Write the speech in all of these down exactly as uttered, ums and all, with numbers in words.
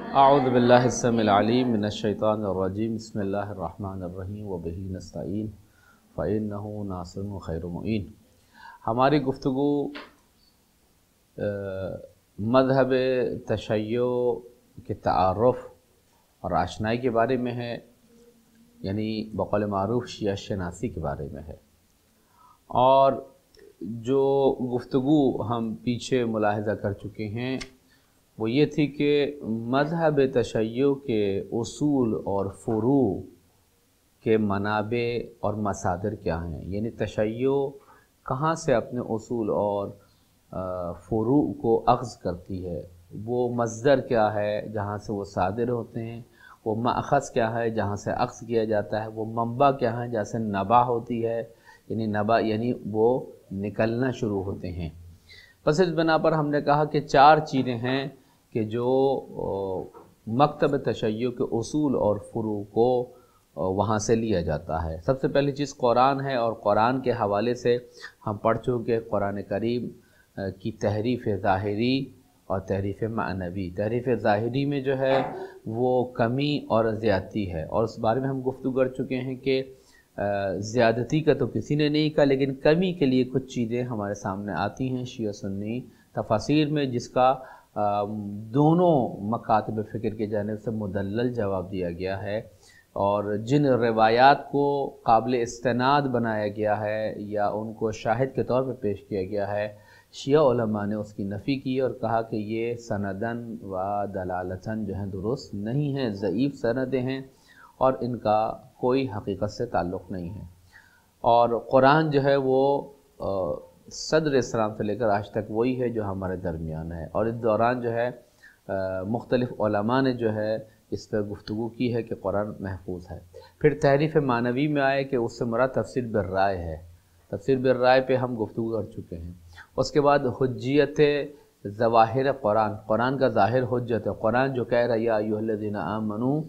اعوذ باللہ السمیع العلیم من الشیطان الرجیم بسم اللہ الرحمن الرحیم وبہ نستعین فإنہ ناصر خیر معین۔ ہماری گفتگو مذہب تشیع کے تعارف اور آشنائی کے بارے میں ہے، یعنی بقول معروف شیعہ شناسی کے بارے میں ہے۔ اور جو گفتگو ہم پیچھے ملاحظہ کر چکے ہیں وہ یہ تھی کہ مذہب تشیع کے اصول اور فروع کے منابع اور مصادر کیا ہیں، یعنی تشیع کہاں سے اپنے اصول اور فروع کو اخذ کرتی ہے، وہ مصدر کیا ہے جہاں سے وہ صادر ہوتے ہیں، وہ مأخذ کیا ہے جہاں سے اخذ کیا جاتا ہے، وہ منبع کیا ہے جہاں سے نبع ہوتی ہے، یعنی نبع یعنی وہ نکلنا شروع ہوتے ہیں۔ پس اس بنا پر ہم نے کہا کہ چار چیزیں ہیں کہ جو مکتب تشیع کے اصول اور فروع کو وہاں سے لیا جاتا ہے۔ سب سے پہلی چیز قرآن ہے، اور قرآن کے حوالے سے ہم پڑھ چکے قرآن کریم کی تحریف ظاہری اور تحریف معنوی۔ تحریف ظاہری میں جو ہے وہ کمی اور زیادتی ہے، اور اس بارے میں ہم گفتگو کر چکے ہیں کہ زیادتی کا تو کسی نے نہیں کہا، لیکن کمی کے لیے کچھ چیزیں ہمارے سامنے آتی ہیں شیعہ سنی تفاسیر میں، جس کا دونوں مکاتب فکر کی جانب سے مدلل جواب دیا گیا ہے، اور جن روایات کو قابل استناد بنایا گیا ہے یا ان کو شاہد کے طور پہ پیش کیا گیا ہے، شیعہ علماء نے اس کی نفی کی اور کہا کہ یہ سندن و دلالتاً جو ہیں درست نہیں ہیں، ضعیف سندیں ہیں اور ان کا کوئی حقیقت سے تعلق نہیں ہے۔ اور قرآن جو ہے وہ صدر اسلام سے لے کر آج تک وہی ہے جو ہمارے درمیان ہے، اور اس دوران جو ہے مختلف علماء نے جو ہے اس پہ گفتگو کی ہے کہ قرآن محفوظ ہے۔ پھر تحریف معنوی میں آئے کہ اس سے مراد تفسیر بالرائے ہے، تفسیر بالرائے پہ ہم گفتگو کر چکے ہیں۔ اس کے بعد حجیت ظواہر قرآن، قرآن کا ظاہر حجت ہے، قرآن جو کہہ رہا ہے یا ایھا الذین آمنو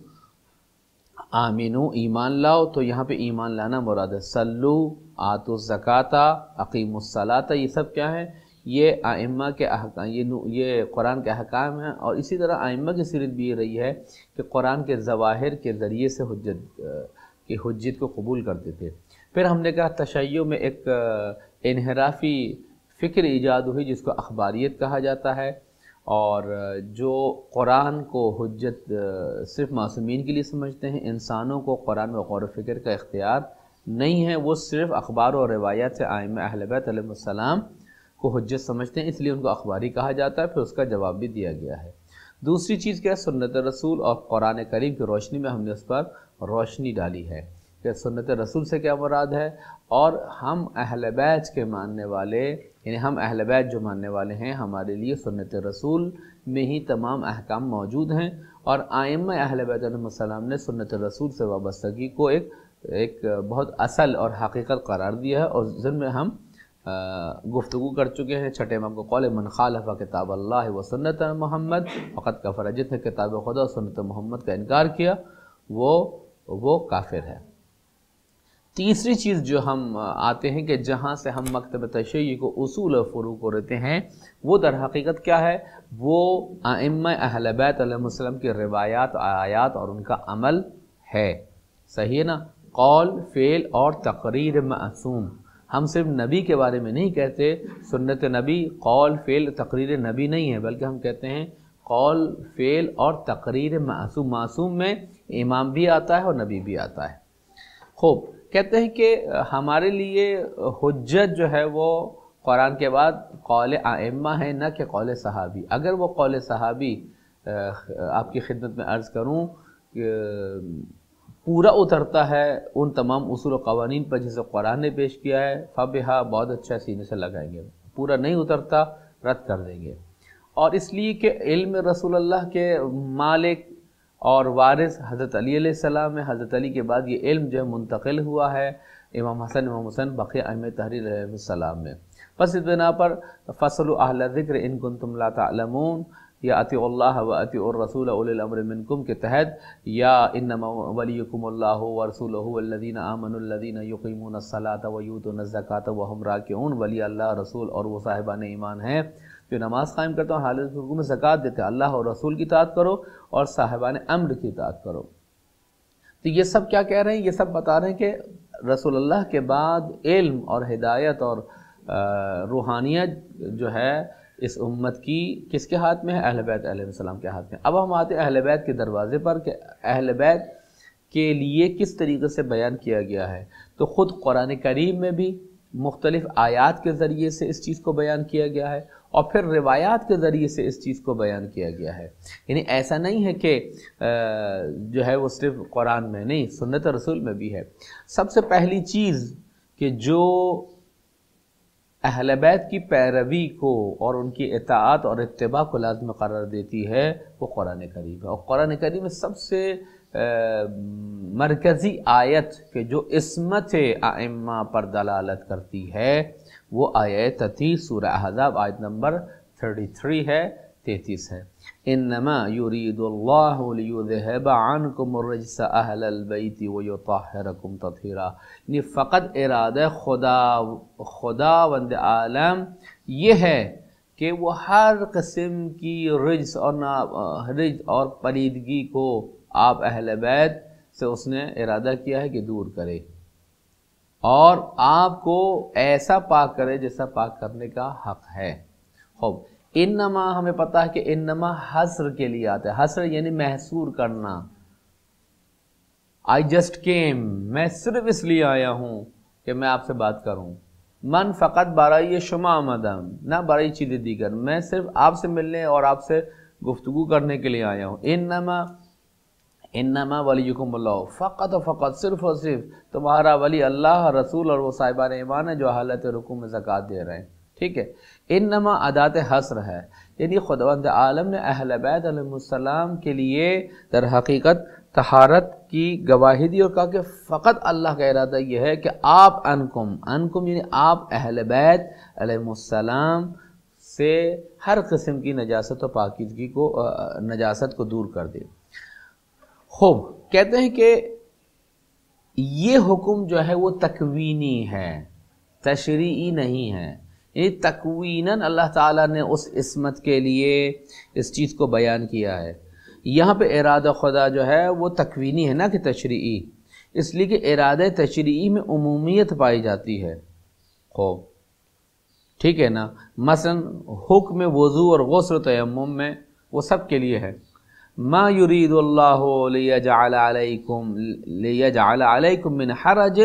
آمینو ایمان لاؤ، تو یہاں پہ ایمان لانا مراد ہے۔ سلو آتوا الزکاۃ اقیموا الصلاۃ، یہ سب کیا ہے؟ یہ ائمہ کے احکام، یہ یہ قرآن کے احکام ہیں، اور اسی طرح ائمہ کی سیرت بھی یہ رہی ہے کہ قرآن کے ظواہر کے ذریعے سے حجت کی حجت کو قبول کرتے تھے۔ پھر ہم نے کہا تشیع میں ایک انحرافی فکر ایجاد ہوئی جس کو اخباریت کہا جاتا ہے، اور جو قرآن کو حجت صرف معصومین کے لیے سمجھتے ہیں، انسانوں کو قرآن و غور و فکر کا اختیار نہیں ہے، وہ صرف اخبار و روایات سے ائمہ اہل بیت علیہ السلام کو حجت سمجھتے ہیں، اس لیے ان کو اخباری کہا جاتا ہے۔ پھر اس کا جواب بھی دیا گیا ہے۔ دوسری چیز کیا ہے؟ سنت رسول اور قرآن کریم کی روشنی میں ہم نے اس پر روشنی ڈالی ہے کہ سنت رسول سے کیا مراد ہے، اور ہم اہل بیت کے ماننے والے، یعنی ہم اہل بیت جو ماننے والے ہیں، ہمارے لیے سنت رسول میں ہی تمام احکام موجود ہیں، اور ائمہ اہل بیت علیہ السلام نے سنت رسول سے وابستگی کو ایک ایک بہت اصل اور حقیقت قرار دیا ہے، اور ضمن میں ہم گفتگو کر چکے ہیں چھٹے امام کو قول من خالف کتاب اللہ و سنت محمد فقط کفر، جس نے کتاب خدا و سنت محمد کا انکار کیا وہ وہ کافر ہے۔ تیسری چیز جو ہم آتے ہیں کہ جہاں سے ہم مکتب تشیع کو اصول و فروع کو رہتے ہیں، وہ در حقیقت کیا ہے؟ وہ ائمہ اہل بیت علیہ السلام کی روایات، آیات اور ان کا عمل ہے۔ صحیح ہے نا؟ قول، فعل اور تقریر معصوم۔ ہم صرف نبی کے بارے میں نہیں کہتے سنت نبی، قول، فعل، تقریر نبی نہیں ہے، بلکہ ہم کہتے ہیں قول، فعل اور تقریر معصوم۔ معصوم میں امام بھی آتا ہے اور نبی بھی آتا ہے۔ خوب، کہتے ہیں کہ ہمارے لیے حجت جو ہے وہ قرآن کے بعد قول ائمہ ہے، نہ کہ قول صحابی۔ اگر وہ قول صحابی آپ کی خدمت میں عرض کروں کہ پورا اترتا ہے ان تمام اصول و قوانین پر جسے قرآن نے پیش کیا ہے، فبہا، بہت اچھا سینے سے لگائیں گے، پورا نہیں اترتا رد کر دیں گے۔ اور اس لیے کہ علم رسول اللہ کے مالک اور وارث حضرت علی علیہ السلام ہے، حضرت علی کے بعد یہ علم جو ہے منتقل ہوا ہے امام حسن، امام حسین، بقیہ ائمہ تحریر علیہ السلام میں۔ پس اس بنا پر فاسألوا اہل الذکر ان کنتم لا تعلمون، یا اطیعوا اللہ و اطیعوا الرسول اولی الامر منکم کے تحت، یا انما ولیکم اللہ ورسولہ والذین آمنوا الذین یقیمون الصلاۃ ویؤتون الزکاۃ وہم راکعون، ولی اللہ، رسول اور وہ صاحبان ایمان ہیں جو نماز قائم کرتے ہیں حالت رکوع میں زکوٰۃ دیتے ہیں، اللہ اور رسول کی اطاعت کرو اور صاحبان امر کی اطاعت کرو۔ تو یہ سب کیا کہہ رہے ہیں؟ یہ سب بتا رہے ہیں کہ رسول اللہ کے بعد علم اور ہدایت اور روحانیت جو ہے اس امت کی کس کے ہاتھ میں ہے؟ اہل بیت علیہ السلام کے ہاتھ میں۔ اب ہم آتے ہیں اہل بیت کے دروازے پر کہ اہل بیت کے لیے کس طریقے سے بیان کیا گیا ہے۔ تو خود قرآن کریم میں بھی مختلف آیات کے ذریعے سے اس چیز کو بیان کیا گیا ہے اور پھر روایات کے ذریعے سے اس چیز کو بیان کیا گیا ہے۔ یعنی ایسا نہیں ہے کہ جو ہے وہ صرف قرآن میں نہیں، سنت رسول میں بھی ہے۔ سب سے پہلی چیز کہ جو اہل بیت کی پیروی کو اور ان کی اطاعت اور اتباع کو لازم قرار دیتی ہے وہ قرآن کریم ہے، اور قرآن کریم میں سب سے مرکزی آیت کہ جو عصمت ائمہ پر دلالت کرتی ہے وہ آیت تھی سورہ احزاب آیت نمبر تینتیس ہے تینتیس ہے۔ انما یرید اللہ لیذہب عنکم الرجس اہل البیت ویطہرکم تطہیرا، یعنی فقط ارادہ خدا خداوند عالم یہ ہے کہ وہ ہر قسم کی رجس اور رجس اور پلیدگی کو آپ اہل بیت سے اس نے ارادہ کیا ہے کہ دور کرے اور آپ کو ایسا پاک کرے جیسا پاک کرنے کا حق ہے۔ خوب، انما ہمیں پتہ ہے کہ انما حصر کے لیے آتا ہے، حصر یعنی محصور کرنا۔ I just came، میں صرف اس لیے آیا ہوں کہ میں آپ سے بات کروں۔ من فقط برای شما آمدم، نہ برای چیز دیگر، میں صرف آپ سے ملنے اور آپ سے گفتگو کرنے کے لیے آیا ہوں۔ انما انما ولیکم اللہ، فقط و فقط صرف اور صرف تمہارا ولی اللہ، رسول اور وہ صاحبان ایمان ہے جو حالت رکوع میں زکوٰۃ دے رہے ہیں، ٹھیک ہے۔ انما ادات حصر ہے، یعنی خداوند عالم نے اہل بیت علیہ السلام کے لیے در حقیقت طہارت کی گواہی دی اور کہا کہ فقط اللہ کا ارادہ یہ ہے کہ آپ انکم انکم یعنی آپ اہل بیت علیہ السلام سے ہر قسم کی نجاست و پاکیزگی کو نجاست کو دور کر دیں۔ خوب، کہتے ہیں کہ یہ حکم جو ہے وہ تکوینی ہے، تشریعی نہیں ہے، یعنی تکویناً اللہ تعالیٰ نے اس عصمت کے لیے اس چیز کو بیان کیا ہے۔ یہاں پہ ارادہ خدا جو ہے وہ تکوینی ہے نہ کہ تشریعی، اس لیے کہ ارادہ تشریعی میں عمومیت پائی جاتی ہے۔ خوب، ٹھیک ہے نا، مثلا حکم وضو اور غسل و تیمم میں وہ سب کے لیے ہے۔ ما یرید اللہ لیجعل علیکم لیجعل علیکم من حرج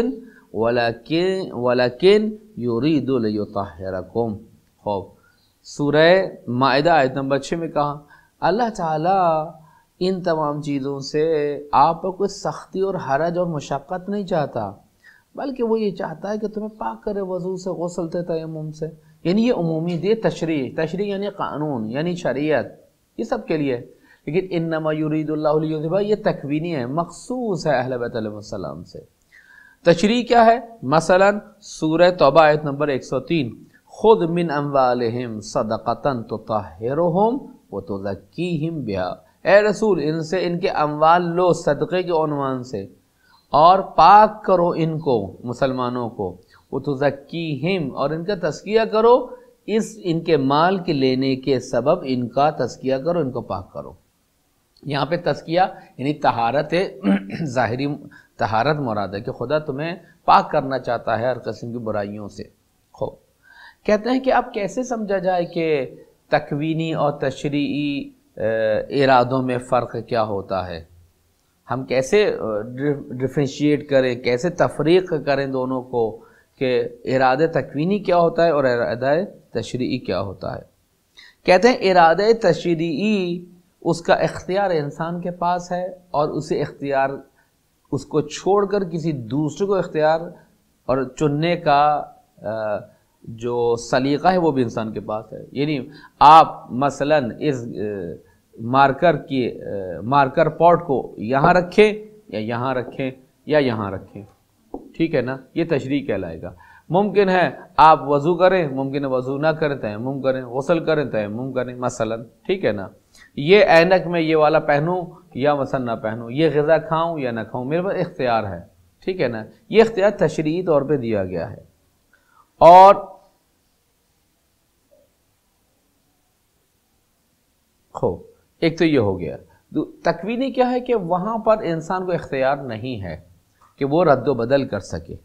ولکن ولکن یرید لیطہرکم۔ خوب، سورہ مائدہ آیت نمبر چھ میں کہا اللہ تعالیٰ ان تمام چیزوں سے آپ پر کوئی سختی اور حرج اور مشقت نہیں چاہتا، بلکہ وہ یہ چاہتا ہے کہ تمہیں پاک کرے وضو سے، غسل سے، تیمم سے۔ یعنی یہ عمومی دے تشریع، تشریع یعنی قانون یعنی شریعت، یہ سب کے لیے۔ لیکن انما یرید اللہ لیذہب یہ تکوینی ہے، مخصوص ہے اہل بیت علیہ السلام سے۔ تشریع کیا ہے؟ مثلا سورہ توبہ آیت نمبر ایک سو تین، خذ من اموالہم صدقۃ تطہرہم وتزکیہم بہا، اے رسول ان سے ان کے اموال لو صدقے کے عنوان سے اور پاک کرو ان کو، مسلمانوں کو، وتزکیہم اور ان کا تزکیہ کرو، اس ان کے مال کے لینے کے سبب ان کا تزکیہ کرو، ان کو پاک کرو۔ یہاں پہ تزکیہ یعنی طہارت ظاہری طہارت مراد ہے کہ خدا تمہیں پاک کرنا چاہتا ہے ہر قسم کی برائیوں سے۔ خوب، کہتے ہیں کہ اب کیسے سمجھا جائے کہ تکوینی اور تشریعی ارادوں میں فرق کیا ہوتا ہے؟ ہم کیسے ڈفرینشیٹ کریں، کیسے تفریق کریں دونوں کو کہ ارادہ تکوینی کیا ہوتا ہے اور ارادہ تشریعی کیا ہوتا ہے؟ کہتے ہیں ارادہ تشریعی اس کا اختیار انسان کے پاس ہے اور اسے اختیار اس کو چھوڑ کر کسی دوسرے کو اختیار اور چننے کا جو سلیقہ ہے وہ بھی انسان کے پاس ہے۔ یعنی آپ مثلا اس مارکر کی مارکر پاٹ کو یہاں رکھیں یا یہاں رکھیں یا یہاں رکھیں، ٹھیک ہے نا، یہ تشریع کہلائے گا۔ ممکن ہے آپ وضو کریں، ممکن ہے وضو نہ کریں، تیمم کریں، غسل کریں، تیمم کریں مثلا، ٹھیک ہے نا۔ یہ اینک میں یہ والا پہنوں یا مثلا نہ پہنوں، یہ غذا کھاؤں یا نہ کھاؤں، میرے پاس اختیار ہے، ٹھیک ہے نا۔ یہ اختیار تشریعی طور پہ دیا گیا ہے۔ اور خو ایک تو یہ ہو گیا. تکوینی کیا ہے کہ وہاں پر انسان کو اختیار نہیں ہے کہ وہ رد و بدل کر سکے.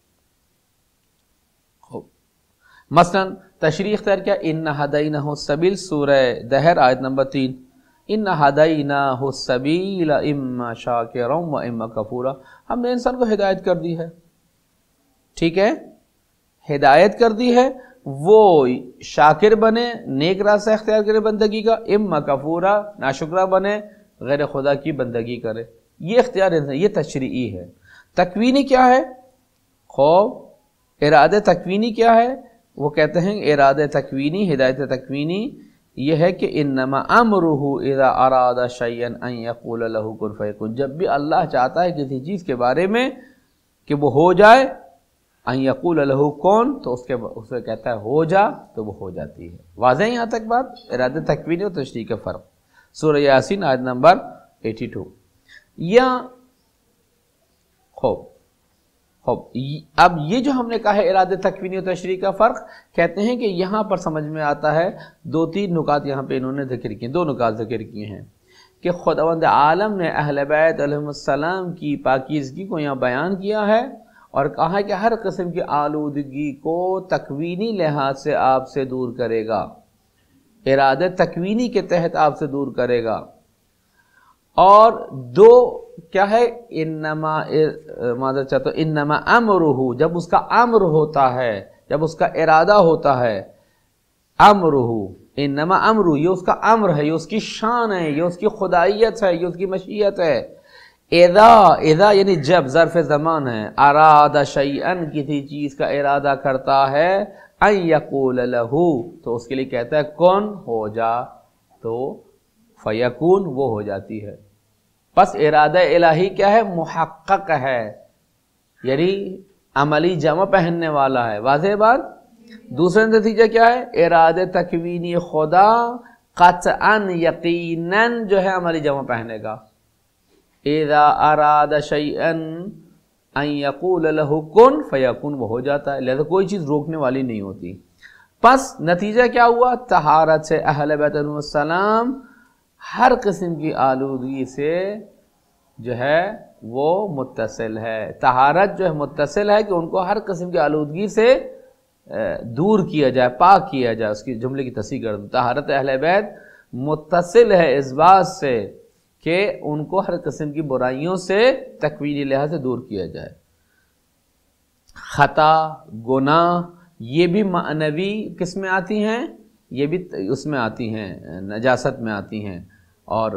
مثلا تشریح اختیار کیا ان ہدینہ السبیل سورہ دہر آیت نمبر تین ان ہدینہ السبیل اما شاکرا و اما کفورا. ہم نے انسان کو ہدایت کر دی ہے, ٹھیک ہے, ہدایت کر دی ہے, وہ شاکر بنے, نیک راستہ اختیار کرے بندگی کا, اما کفورا ناشکرہ بنے, غیر خدا کی بندگی کرے. یہ اختیار انسان, یہ تشریعی ہے. تکوینی کیا ہے؟ خوب ارادہ تکوینی کیا ہے؟ وہ کہتے ہیں ارادہ تکوینی, ہدایت تکوینی یہ ہے کہ انما امرہ اذا اراد شیئا ان یقول له کن فیکن. جب بھی اللہ چاہتا ہے کسی چیز کے بارے میں کہ وہ ہو جائے, ان یقول له کن, تو اس کے اسے کہتا ہے ہو جا, تو وہ ہو جاتی ہے. واضح ہے یہاں تک بات؟ ارادہ تکوینی اور تشریع کا فرق. سورہ یاسین آیت نمبر باسٹھ. یا خوب خوب اب یہ جو ہم نے کہا ہے ارادہ تکوینی اور تشریع کا فرق, کہتے ہیں کہ یہاں پر سمجھ میں آتا ہے دو تین نکات یہاں پہ انہوں نے ذکر کیے, دو نکات ذکر کیے ہیں کہ خداوند عالم نے اہل بیت علیہم السلام کی پاکیزگی کو یہاں بیان کیا ہے اور کہا کہ ہر قسم کی آلودگی کو تکوینی لحاظ سے آپ سے دور کرے گا, ارادہ تکوینی کے تحت آپ سے دور کرے گا. اور دو کیا ہے, انما معذرت چاہتا ہوں انما امرہ, جب اس کا امر ہوتا ہے, جب اس کا ارادہ ہوتا ہے, امرہ انما امرہ, یہ اس کا امر ہے, یہ اس کی شان ہے, یہ اس کی خدائیت ہے, یہ اس کی مشیت ہے. اذا اذا یعنی جب, ظرف زمان ہے, اراد شیئا کسی چیز کا ارادہ کرتا ہے, ان یقول لہ, تو اس کے لیے کہتا ہے کون, ہو جا, تو فیکون, وہ ہو جاتی ہے. پس ارادہ الہی کیا ہے؟ محقق ہے, یعنی عملی جمع پہننے والا ہے. واضح بات؟ دوسرا نتیجہ کیا ہے؟ ارادہ تکوینی خدا قطعا یقیناً جو ہے عملی جمع پہنے گا. اذا اراد شیئا ان یقول لہ کن فیکون, وہ ہو جاتا ہے. لہذا کوئی چیز روکنے والی نہیں ہوتی. پس نتیجہ کیا ہوا؟ طہارت سے اہل بیت علیہ السلام ہر قسم کی آلودگی سے جو ہے وہ متصل ہے. طہارت جو ہے متصل ہے کہ ان کو ہر قسم کی آلودگی سے دور کیا جائے, پاک کیا جائے. اس کی جملے کی تصحیح کر دوں, طہارت اہل بیت متصل ہے اس بات سے کہ ان کو ہر قسم کی برائیوں سے تکوینی لحاظ سے دور کیا جائے. خطا, گناہ, یہ بھی معنوی کس میں آتی ہیں؟ یہ بھی اس میں آتی ہیں, نجاست میں آتی ہیں اور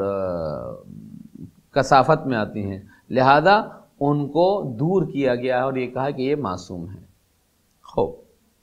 کثافت میں آتی ہیں. لہذا ان کو دور کیا گیا ہے اور یہ کہا کہ یہ معصوم ہے. خوب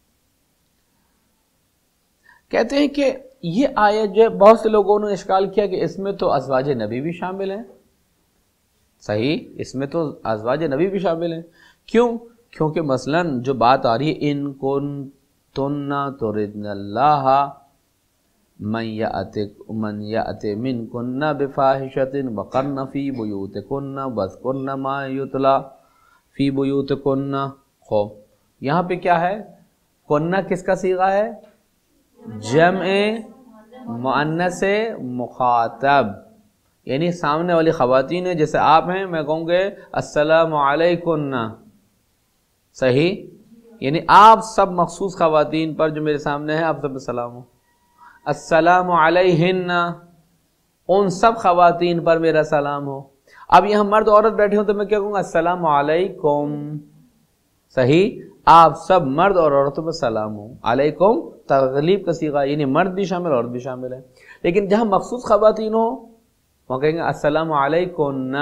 کہتے ہیں کہ یہ آیت جو ہے بہت سے لوگوں نے اشکال کیا کہ اس میں تو ازواج نبی بھی شامل ہیں. صحیح, اس میں تو ازواج نبی بھی شامل ہیں. کیوں؟ کیونکہ مثلا جو بات آ رہی ہے ان کنتن تردن اللہ من یأت من یأت منکن بفاحشۃ وقرن فی بیوتکن واذکرن ما یتلی فی بیوتکن. خوب یہاں پہ کیا ہے؟ کنہ کس کا صیغہ ہے؟ جمع مؤنث مخاطب, یعنی سامنے والی خواتین ہیں, جیسے آپ ہیں, میں کہوں گے السلام علیکن. صحیح, یعنی آپ سب مخصوص خواتین پر جو میرے سامنے ہیں آپ سب سلام ہو. السلام علیہن, ان سب خواتین پر میرا سلام ہو. اب یہاں مرد عورت بیٹھے ہوں تو میں کیا کہوں گا؟ السلام علیکم. صحیح, آپ سب مرد اور عورتوں پر سلام ہو. علیکم تغلیب کا صیغہ, یعنی مرد بھی شامل عورت بھی شامل ہے. لیکن جہاں مخصوص خواتین ہو وہاں کہیں گے السلام علیکن.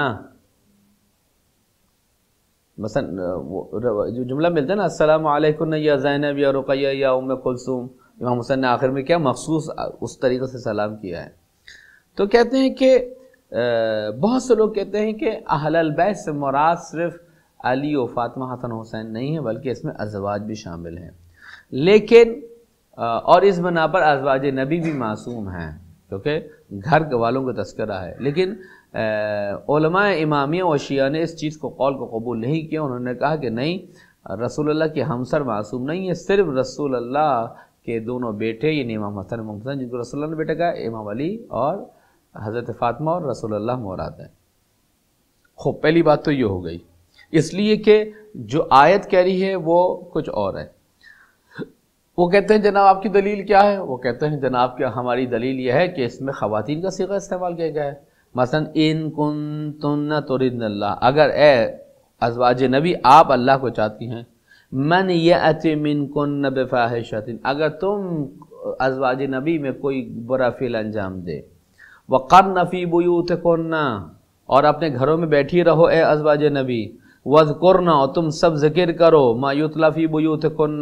مثلا جو جملہ ملتا ہے نا السلام علیکن یا زینب یا رقیہ یا ام کلثوم, امام حسین نے آخر میں کیا مخصوص اس طریقے سے سلام کیا ہے. تو کہتے ہیں کہ بہت سے لوگ کہتے ہیں کہ اہل البیت سے مراد صرف علی و فاطمہ حسن حسین نہیں ہے بلکہ اس میں ازواج بھی شامل ہیں. لیکن اور اس بنا پر ازواج نبی بھی معصوم ہیں کیونکہ گھر والوں کا تذکرہ ہے. لیکن علماء امامیہ و شیعہ نے اس چیز کو قول کو قبول نہیں کیا. انہوں نے کہا کہ نہیں, رسول اللہ کے ہمسر معصوم نہیں ہے, صرف رسول اللہ کہ دونوں بیٹے یعنی امام حسن امام حسین جن کو رسول اللہ نے بیٹا کہا، امام علی اور حضرت فاطمہ اور رسول اللہ مراد ہیں۔ خوب پہلی بات تو یہ ہو گئی، اس لیے کہ جو آیت کہہ رہی ہے وہ کچھ اور ہے۔ وہ کہتے ہیں جناب آپ کی دلیل کیا ہے؟ وہ کہتے ہیں جناب کہ ہماری دلیل یہ ہے کہ اس میں خواتین کا صیغہ استعمال کیا گیا ہے۔ مثلا ان کنتن تردن اللہ، اگر اے ازواج نبی آپ اللہ کو چاہتی ہیں، من یأت منکن بفاحشۃ، اگر تم ازواج نبی میں کوئی برا فعل انجام دے، وقرن فی بیوتکن، اور اپنے گھروں میں بیٹھی رہو اے ازواج نبی، واذکرن، اور تم سب ذکر کرو، ما یتلی فی بیوتکن،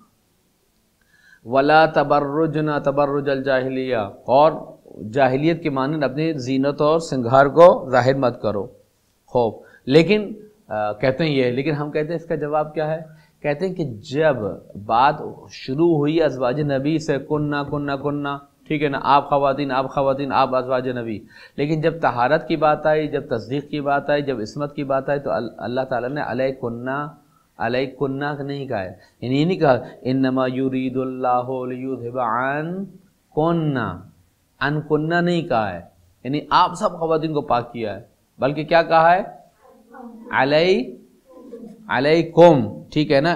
ولا تبرجن تبرج الجاہلیہ، اور جاہلیت کے مانند اپنی زینت اور سنگھار کو ظاہر مت کرو۔ خوب، لیکن کہتے ہیں یہ، لیکن ہم کہتے ہیں اس کا جواب کیا ہے؟ کہتے ہیں کہ جب بات شروع ہوئی ازواج نبی سے، کننا کننا کننا، ٹھیک ہے نا، آپ خواتین آپ خواتین آپ ازواج نبی، لیکن جب طہارت کی بات آئی، جب تصدیق کی بات آئی، جب عصمت کی بات آئی، تو اللہ تعالیٰ نے علیہ کننا علیہ کننا نہیں کہا ہے، یعنی یہ نہیں کہا انما یرید اللہ لیذھب عنکننا، ان کننا نہیں کہا ہے، یعنی آپ سب خواتین کو پاک کیا ہے، بلکہ کیا کہا ہے؟ علیہ علیکم، ٹھیک ہے نا،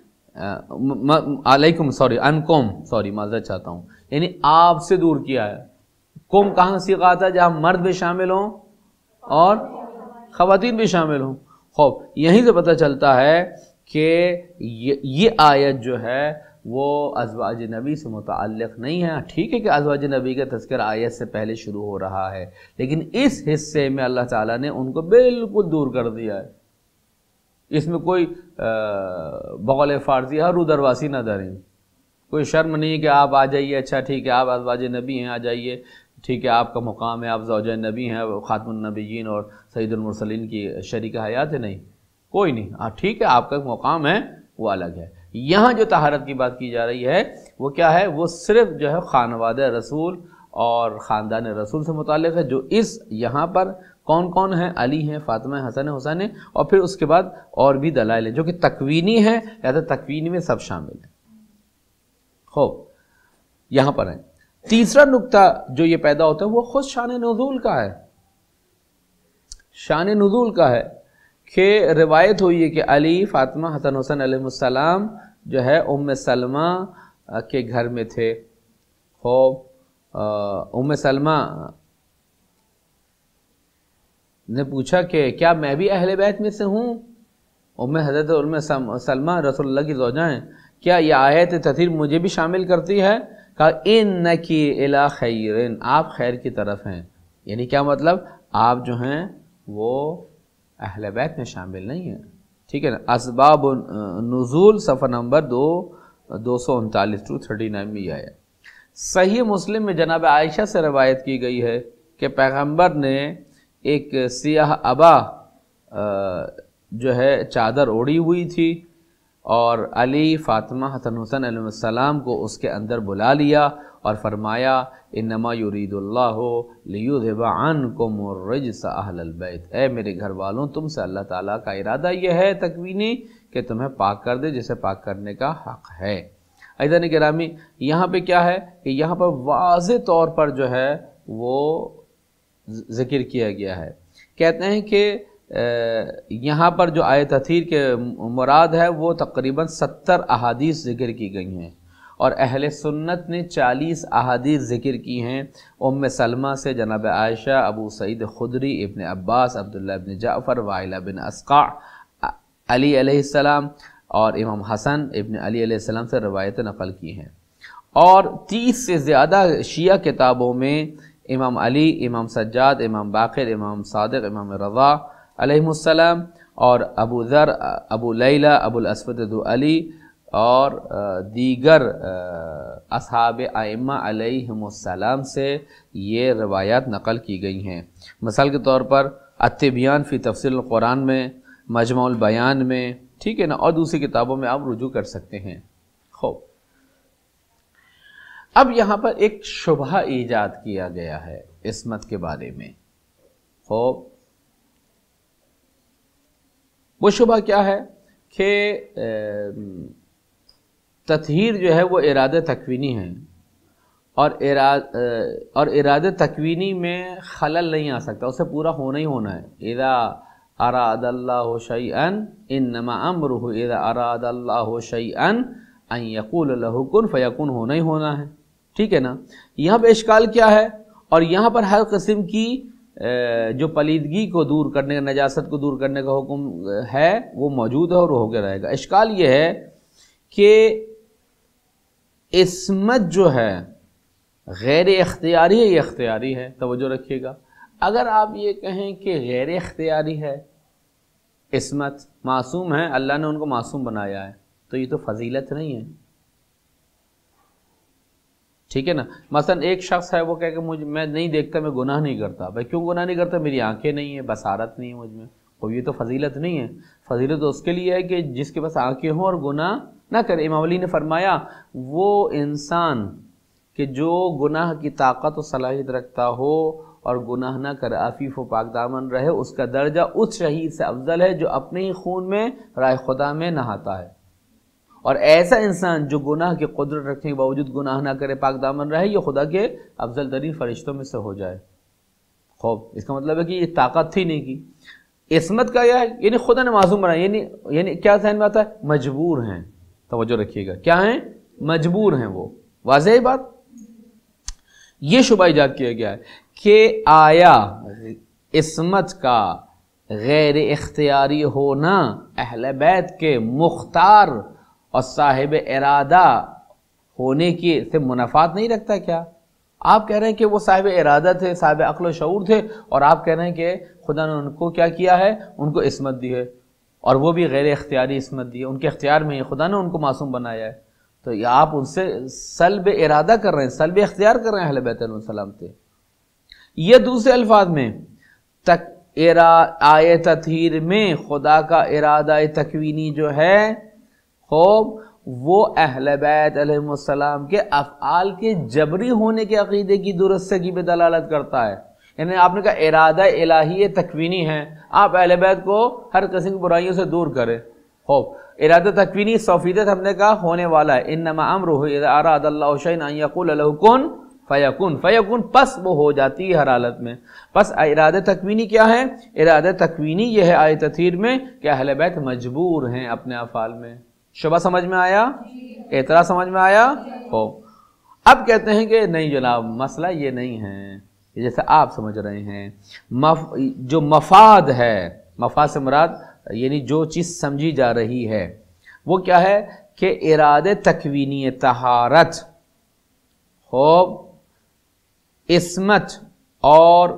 علیکم سوری انکم سوری معذرت چاہتا ہوں، یعنی آپ سے دور کیا ہے۔ کم کہاں صیغہ آتا ہے؟ جہاں مرد بھی شامل ہوں اور خواتین بھی شامل ہوں۔ خوب، یہیں سے پتہ چلتا ہے کہ یہ آیت جو ہے وہ ازواج نبی سے متعلق نہیں ہے۔ ٹھیک ہے کہ ازواج نبی کا تذکرہ آیت سے پہلے شروع ہو رہا ہے، لیکن اس حصے میں اللہ تعالیٰ نے ان کو بالکل دور کر دیا ہے۔ اس میں کوئی بغل فارسی ہر درواسی نہ داریں، کوئی شرم نہیں کہ آپ آ جائیے، اچھا ٹھیک ہے آپ ازواج نبی ہیں آ جائیے، ٹھیک ہے آپ کا مقام ہے، آپ زوجہ نبی ہیں، خاتم النبیین اور سید المرسلین کی شریک حیات ہے، نہیں کوئی نہیں، ہاں ٹھیک ہے آپ کا مقام ہے وہ الگ ہے۔ یہاں جو طہارت کی بات کی جا رہی ہے وہ کیا ہے؟ وہ صرف جو ہے خانوادہ رسول اور خاندان رسول سے متعلق ہے، جو اس یہاں پر کون کون ہیں؟ علی ہیں، فاطمہ ہیں، حسن حسین ہیں، اور پھر اس کے بعد اور بھی دلائل ہیں جو کہ تکوینی ہیں، یا تو تکوینی میں سب شامل ہیں۔ خوب، یہاں پر ہیں۔ تیسرا نقطہ جو یہ پیدا ہوتا ہے وہ خود شان نزول کا ہے، شان نزول کا ہے کہ روایت ہوئی ہے کہ علی، فاطمہ، حسن حسین علیہ السلام جو ہے ام سلمہ کے گھر میں تھے۔ خوب، ام سلمہ نے پوچھا کہ کیا میں بھی اہل بیت میں سے ہوں؟ ام حضرت ام سلمہ رسول اللہ کی زوجہ ہیں، کیا یہ آیت تطہیر مجھے بھی شامل کرتی ہے؟ کہا انکی الی خیر، آپ خیر کی طرف ہیں، یعنی کیا مطلب؟ آپ جو ہیں وہ اہل بیت میں شامل نہیں ہیں، ٹھیک ہے نا۔ اسباب نزول صفحہ نمبر دو دو سو انتالیس ٹو تھرٹی نائن میں یہ آیا۔ صحیح مسلم میں جناب عائشہ سے روایت کی گئی ہے کہ پیغمبر نے ایک سیاہ ابا جو ہے چادر اوڑی ہوئی تھی، اور علی، فاطمہ، حسن حسین علیہ السلام کو اس کے اندر بلا لیا اور فرمایا انما یرید اللہ لیذھب عنکم الرجس اہل البیت، اے میرے گھر والوں تم سے اللہ تعالیٰ کا ارادہ یہ ہے تکوینی کہ تمہیں پاک کر دے جسے پاک کرنے کا حق ہے۔ عزیزان گرامی، یہاں پہ کیا ہے کہ یہاں پر واضح طور پر جو ہے وہ ذکر کیا گیا ہے، کہتے ہیں کہ یہاں پر جو آیت تطہیر کے مراد ہے وہ تقریباً ستر احادیث ذکر کی گئی ہیں، اور اہل سنت نے چالیس احادیث ذکر کی ہیں، ام سلمہ سے جناب عائشہ، ابو سعید خدری، ابن عباس، عبداللہ ابن جعفر، وائلہ بن اسقع، علی علیہ السلام اور امام حسن ابن علی علیہ السلام سے روایت نقل کی ہیں، اور تیس سے زیادہ شیعہ کتابوں میں امام علی، امام سجاد، امام باقر، امام صادق، امام رضا علیہ السلام اور ابو ذر، ابو لیلہ، ابو الاسود علی اور دیگر اصحاب ائمہ علیہم السلام سے یہ روایات نقل کی گئی ہیں۔ مثال کے طور پر التبیان فی تفسیر القرآن میں، مجمع البیان میں، ٹھیک ہے نا، اور دوسری کتابوں میں آپ رجوع کر سکتے ہیں۔ خوب، اب یہاں پر ایک شبہ ایجاد کیا گیا ہے عصمت کے بارے میں۔ خوب، وہ شبہ کیا ہے کہ تطہیر جو ہے وہ ارادہ تکوینی ہے، اور اراد اور ارادہ تکوینی میں خلل نہیں آ سکتا، اسے پورا ہونا ہی ہونا ہے۔ اذا اراد اللہ شیئا انما امرہ اذا اراد اللہ شیئا ان یقول له کن فیکن، ہونا ہی ہونا ہے، ٹھیک ہے نا۔ یہاں پہ اشکال کیا ہے، اور یہاں پر ہر قسم کی جو پلیدگی کو دور کرنے کا، نجاست کو دور کرنے کا حکم ہے وہ موجود ہے اور وہ ہو کے رہے گا۔ اشکال یہ ہے کہ عصمت جو ہے غیر اختیاری ہے یا اختیاری ہے، توجہ رکھیے گا۔ اگر آپ یہ کہیں کہ غیر اختیاری ہے، عصمت معصوم ہے، اللہ نے ان کو معصوم بنایا ہے، تو یہ تو فضیلت نہیں ہے، ٹھیک ہے نا۔ مثلا ایک شخص ہے، وہ کہے کہ مجھ میں نہیں دیکھتا، میں گناہ نہیں کرتا۔ بھائی کیوں گناہ نہیں کرتا؟ میری آنکھیں نہیں ہیں، بصارت نہیں ہے مجھ میں، اور یہ تو فضیلت نہیں ہے۔ فضیلت تو اس کے لیے ہے کہ جس کے پاس آنکھیں ہوں اور گناہ نہ کرے۔ امام علی نے فرمایا وہ انسان کہ جو گناہ کی طاقت و صلاحیت رکھتا ہو اور گناہ نہ کرے، عفیف و پاک دامن رہے، اس کا درجہ اس شہید سے افضل ہے جو اپنے ہی خون میں رائے خدا میں نہاتا ہے۔ اور ایسا انسان جو گناہ کی قدرت رکھنے کے باوجود گناہ نہ کرے، پاک دامن رہے، یہ خدا کے افضل ترین فرشتوں میں سے ہو جائے۔ خوب، اس کا مطلب ہے کہ یہ طاقت تھی نہیں کی۔ عصمت کا یہ ہے، یعنی خدا نے معصوم بنایا، یعنی یعنی کیا ذہن میں آتا ہے؟ مجبور ہیں، توجہ رکھیے گا، کیا ہیں؟ مجبور ہیں وہ۔ واضح ہے بات؟ یہ شبہ ایجاد کیا گیا ہے کہ آیا عصمت کا غیر اختیاری ہونا اہل بیت کے مختار اور صاحب ارادہ ہونے کی سے منافات نہیں رکھتا کیا؟ آپ کہہ رہے ہیں کہ وہ صاحب ارادہ تھے، صاحب عقل و شعور تھے، اور آپ کہہ رہے ہیں کہ خدا نے ان کو کیا کیا ہے؟ ان کو عصمت دی ہے، اور وہ بھی غیر اختیاری عصمت دی ہے، ان کے اختیار میں ہی خدا نے ان کو معصوم بنایا ہے۔ تو یہ آپ ان سے سلب ارادہ کر رہے ہیں، سلب اختیار کر رہے ہیں اہل بیت علیہ السلام سے۔ یہ دوسرے الفاظ میں تک آئے تطہیر میں خدا کا ارادہ تکوینی جو ہے، خوب، وہ اہل بیت علیہ السلام کے افعال کے جبری ہونے کے عقیدے کی درستگی پہ دلالت کرتا ہے۔ یعنی آپ نے کہا ارادہ الہی تکوینی ہے، آپ اہل بیت کو ہر قسم کی برائیوں سے دور کریں۔ خوب، ارادہ تکوینی سو فیصد ہم نے کہا ہونے والا ہے، انما امرہ اذا اراد اللہ شیئا ان یقول له کن فیکن، فیکن پس وہ ہو جاتی ہے ہر حالت میں۔ پس ارادہ تکوینی کیا ہے؟ ارادہ تکوینی یہ ہے آیت تطہیر میں کہ اہل بیت مجبور ہیں اپنے افعال میں۔ شبہ سمجھ میں آیا؟ اعتراض سمجھ میں آیا؟ ہو۔ اب کہتے ہیں کہ نہیں جناب، مسئلہ یہ نہیں ہے جیسے آپ سمجھ رہے ہیں۔ مف جو مفاد ہے، مفاد سے مراد یعنی جو چیز سمجھی جا رہی ہے وہ کیا ہے کہ ارادہ تکوینی طہارت، خوب، عصمت اور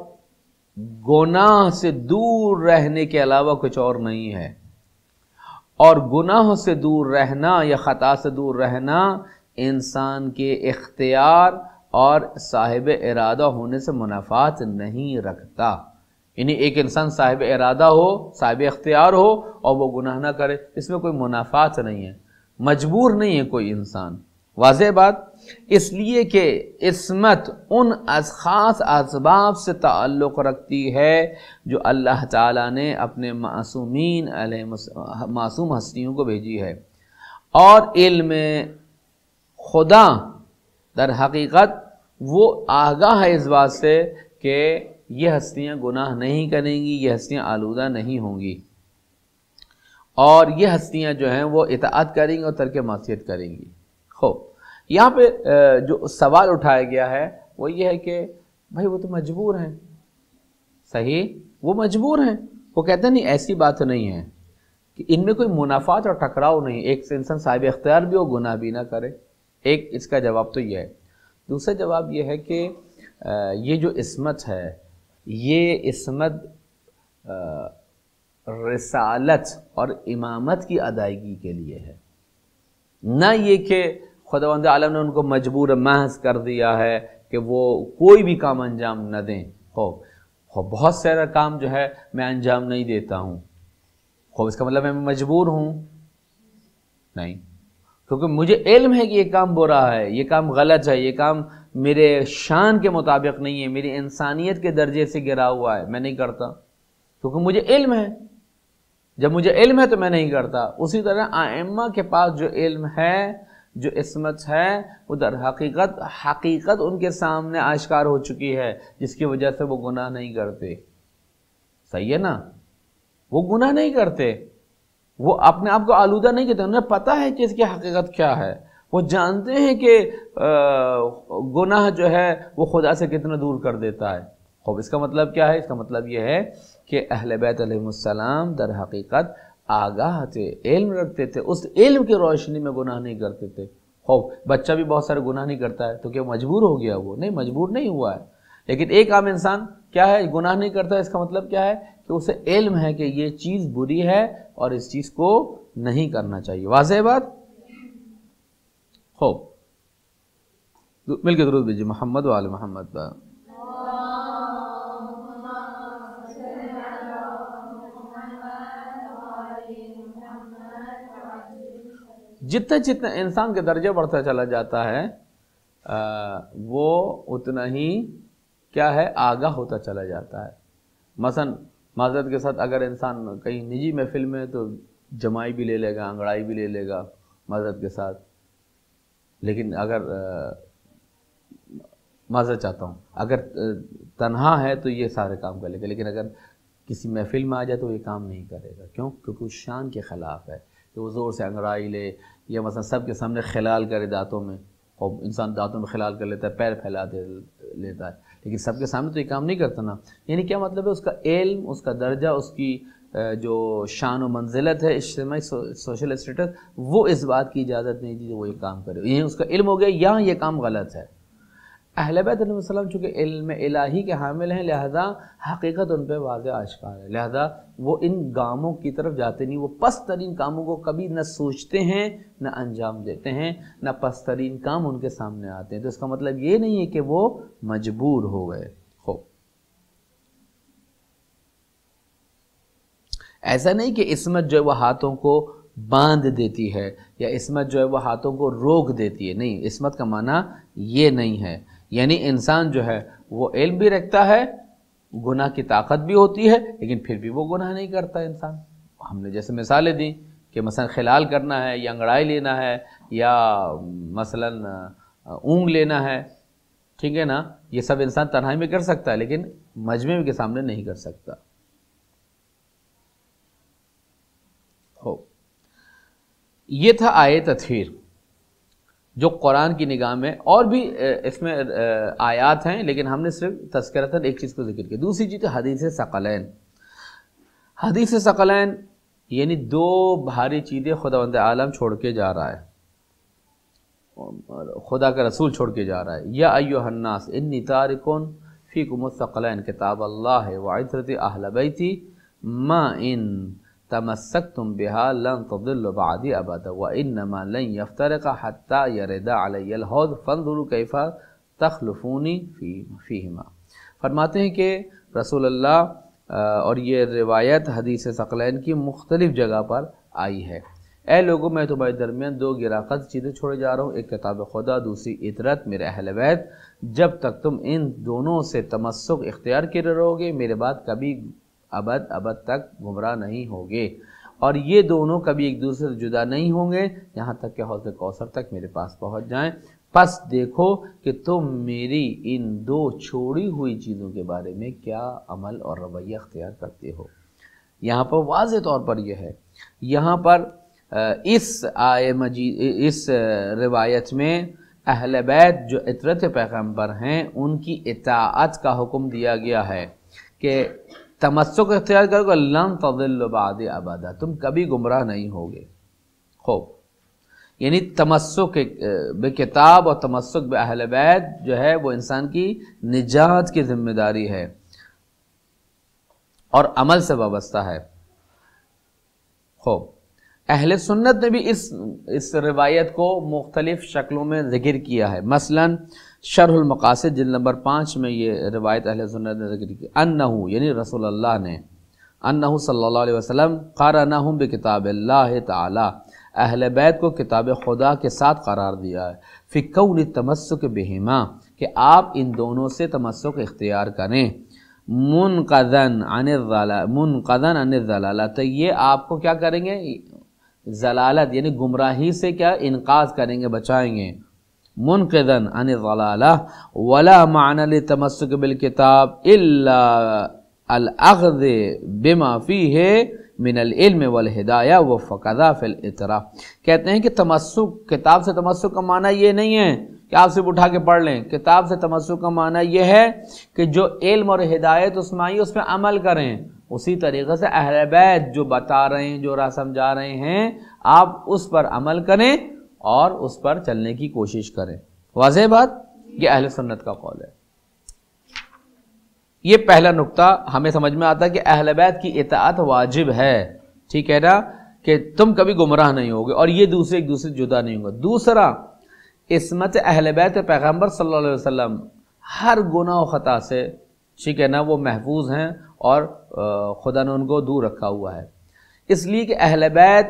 گناہ سے دور رہنے کے علاوہ کچھ اور نہیں ہے۔ اور گناہ سے دور رہنا یا خطا سے دور رہنا انسان کے اختیار اور صاحب ارادہ ہونے سے منافات نہیں رکھتا۔ یعنی ایک انسان صاحب ارادہ ہو، صاحب اختیار ہو اور وہ گناہ نہ کرے، اس میں کوئی منافات نہیں ہے، مجبور نہیں ہے کوئی انسان۔ واضح بات؟ اس لیے کہ عصمت ان خاص اسباب سے تعلق رکھتی ہے جو اللہ تعالیٰ نے اپنے معصومین علیہ معصوم ہستیوں کو بھیجی ہے۔ اور علم خدا در حقیقت وہ آگاہ ہے اس بات سے کہ یہ ہستیاں گناہ نہیں کریں گی، یہ ہستیاں آلودہ نہیں ہوں گی، اور یہ ہستیاں جو ہیں وہ اطاعت کریں گی اور ترک معصیت کریں گی۔ خوب، یہاں پہ جو سوال اٹھایا گیا ہے وہ یہ ہے کہ بھائی وہ تو مجبور ہیں، صحیح، وہ مجبور ہیں۔ وہ کہتے ہیں نہیں، ایسی بات نہیں ہے کہ ان میں کوئی منافات اور ٹکراؤ نہیں، ایک سے انسان صاحب اختیار بھی ہو، گناہ بھی نہ کرے۔ ایک اس کا جواب تو یہ ہے۔ دوسرا جواب یہ ہے کہ یہ جو عصمت ہے، یہ عصمت رسالت اور امامت کی ادائیگی کے لیے ہے، نہ یہ کہ خداوند عالم نے ان کو مجبور محض کر دیا ہے کہ وہ کوئی بھی کام انجام نہ دیں۔ خوب، بہت سارا کام جو ہے میں انجام نہیں دیتا ہوں، خوب اس کا مطلب ہے میں مجبور ہوں؟ نہیں، کیونکہ مجھے علم ہے کہ یہ کام برا ہے، یہ کام غلط ہے، یہ کام میرے شان کے مطابق نہیں ہے، میری انسانیت کے درجے سے گرا ہوا ہے، میں نہیں کرتا، کیونکہ مجھے علم ہے۔ جب مجھے علم ہے تو میں نہیں کرتا۔ اسی طرح ائمہ کے پاس جو علم ہے جو عصمت ہے وہ در حقیقت حقیقت ان کے سامنے آشکار ہو چکی ہے، جس کی وجہ سے وہ گناہ نہیں کرتے. صحیح ہے نا؟ وہ گناہ نہیں کرتے، وہ اپنے آپ کو آلودہ نہیں کرتے، انہیں پتہ ہے کہ اس کی حقیقت کیا ہے. وہ جانتے ہیں کہ گناہ جو ہے وہ خدا سے کتنا دور کر دیتا ہے. خوب اس کا مطلب کیا ہے؟ اس کا مطلب یہ ہے کہ اہل بیت علیہ السلام در حقیقت آگاہ تھے، علم رکھتے تھے، اس علم کی روشنی میں گناہ نہیں کرتے تھے. خوب بچہ بھی بہت سارے گناہ نہیں کرتا ہے تو کیا مجبور ہو گیا؟ وہ نہیں، مجبور نہیں ہوا ہے. لیکن ایک عام انسان کیا ہے؟ گناہ نہیں کرتا. اس کا مطلب کیا ہے؟ کہ اسے علم ہے کہ یہ چیز بری ہے اور اس چیز کو نہیں کرنا چاہیے. واضح بات؟ خوب مل کے درود بھیجیے محمد و آل محمد. جتنا جتنا انسان کے درجہ بڑھتا چلا جاتا ہے وہ اتنا ہی کیا ہے؟ آگاہ ہوتا چلا جاتا ہے. مثلا معذرت کے ساتھ اگر انسان کہیں نجی محفل میں تو جمائی بھی لے لے گا، انگڑائی بھی لے لے گا معذرت کے ساتھ. لیکن اگر معذرت چاہتا ہوں اگر تنہا ہے تو یہ سارے کام کر لے گا، لیکن اگر کسی محفل میں آ جائے تو یہ کام نہیں کرے گا. کیوں؟ کیونکہ اس شان کے خلاف ہے کہ وہ زور سے انگڑائی لے یا مثلا سب کے سامنے خلال کرے دانتوں میں. اور انسان دانتوں میں خلال کر لیتا ہے، پیر پھیلا دے لیتا ہے، لیکن سب کے سامنے تو یہ کام نہیں کرتا نا. یعنی کیا مطلب ہے؟ اس کا علم، اس کا درجہ، اس کی جو شان و منزلت ہے، اجتماعی سوشل اسٹیٹس، وہ اس بات کی اجازت نہیں دی وہ یہ کام کرے. یہی اس کا علم ہو گیا، یہاں یہ کام غلط ہے. اہل بیت علیہ السلام چونکہ علم الہی کے حامل ہیں، لہذا حقیقت ان پہ واضح آشکار ہے. لہذا وہ ان گاموں کی طرف جاتے نہیں، وہ پست ترین کاموں کو کبھی نہ سوچتے ہیں نہ انجام دیتے ہیں، نہ پست ترین کام ان کے سامنے آتے ہیں. تو اس کا مطلب یہ نہیں ہے کہ وہ مجبور ہو گئے. خوب ایسا نہیں کہ عصمت جو ہے وہ ہاتھوں کو باندھ دیتی ہے یا عصمت جو ہے وہ ہاتھوں کو روک دیتی ہے. نہیں، عصمت کا معنی یہ نہیں ہے. یعنی انسان جو ہے وہ علم بھی رکھتا ہے، گناہ کی طاقت بھی ہوتی ہے، لیکن پھر بھی وہ گناہ نہیں کرتا انسان. ہم نے جیسے مثالیں دیں کہ مثلا خلال کرنا ہے یا انگڑائی لینا ہے یا مثلا اونگ لینا ہے، ٹھیک ہے نا، یہ سب انسان تنہائی میں کر سکتا ہے لیکن مجمع کے سامنے نہیں کر سکتا. ہو یہ تھا آیت تطہیر جو قرآن کی نگاہ میں، اور بھی اس میں آیات ہیں لیکن ہم نے صرف تذکرتاً ایک چیز کو ذکر کیا. دوسری چیز حدیث ثقلین. حدیث ثقلین یعنی دو بھاری چیزیں خداوند عالم چھوڑ کے جا رہا ہے، خدا کا رسول چھوڑ کے جا رہا ہے. یا ایھا الناس انی تارکن فیکم الثقلین کتاب اللہ وعترت اہل بیتی ما ان تمسکتم بها لن تضلوا بعدی ابدا وانما لن یفترق حتی یرد علی الحوض فانظروا کیف تخلفونی فیہما. فرماتے ہیں کہ رسول اللہ اور یہ روایت حدیث ثقلین کی مختلف جگہ پر آئی ہے. اے لوگو میں تمہارے درمیان دو گراقت چیزیں چھوڑے جا رہا ہوں، ایک کتاب خدا، دوسری اطرت میرے اہل بیت. جب تک تم ان دونوں سے تمسک اختیار کرے رہو گے میرے بعد کبھی ابد ابد تک گمراہ نہیں ہوگے، اور یہ دونوں کبھی ایک دوسرے سے جدا نہیں ہوں گے یہاں تک کہ حوض کوثر تک میرے پاس پہنچ جائیں. پس دیکھو کہ تم میری ان دو چھوڑی ہوئی چیزوں کے بارے میں کیا عمل اور رویہ اختیار کرتے ہو. یہاں پر واضح طور پر یہ ہے، یہاں پر اس آئے مجید اس روایت میں اہل بیت جو اطرت پیغمبر ہیں ان کی اطاعت کا حکم دیا گیا ہے کہ تمسک اختیار کرو گے لن تضلوا بعدی ابدا، تم کبھی گمراہ نہیں ہوگے. خوب یعنی تمسک بکتاب اور تمسک باہل بیت جو ہے وہ انسان کی نجات کی ذمہ داری ہے اور عمل سے وابستہ ہے. خوب اہل سنت نے بھی اس اس روایت کو مختلف شکلوں میں ذکر کیا ہے. مثلا شرح المقاصد جلد نمبر پانچ میں یہ روایت اہل سنت نے ذکر کی، انہو یعنی رسول اللہ نے، انہو صلی اللہ علیہ وسلم قارنہم بکتاب اللہ تعالی، اہل بیت کو کتاب خدا کے ساتھ قرار دیا ہے. فی کون التمسک بہما، کہ آپ ان دونوں سے تمسک اختیار کریں. منقذن عن الضلال، منقذن عن الضلالہ، تو یہ آپ کو کیا کریں گے؟ ضلالت یعنی گمراہی سے کیا انقاذ کریں گے، بچائیں گے. منقذن عن الضلالہ ولا معنی للتمسک بالکتاب الا الاخذ بما فیہ من العلم والہدایہ وفقذا فی الاطراف. کہتے ہیں کہ تمسک، کتاب سے تمسک کا معنی یہ نہیں ہے کہ آپ صرف اٹھا کے پڑھ لیں. کتاب سے تمسک کا معنی یہ ہے کہ جو علم اور ہدایت اس میں آئی اس پہ عمل کریں. اسی طریقے سے اہل بیت جو بتا رہے ہیں، جو راہ سمجھا رہے ہیں، آپ اس پر عمل کریں اور اس پر چلنے کی کوشش کریں. واضح بات؟ یہ اہل سنت کا قول ہے. یہ پہلا نقطہ ہمیں سمجھ میں آتا ہے کہ اہل بیت کی اطاعت واجب ہے. ٹھیک ہے نا، کہ تم کبھی گمراہ نہیں ہوگے اور یہ دوسرے ایک دوسرے جدا نہیں ہوں گے. دوسرا، عصمت اہل بیت پیغمبر صلی اللہ علیہ وسلم ہر گناہ و خطا سے، ٹھیک ہے نا، وہ محفوظ ہیں اور خدا نے ان کو دور رکھا ہوا ہے. اس لیے کہ اہل بیت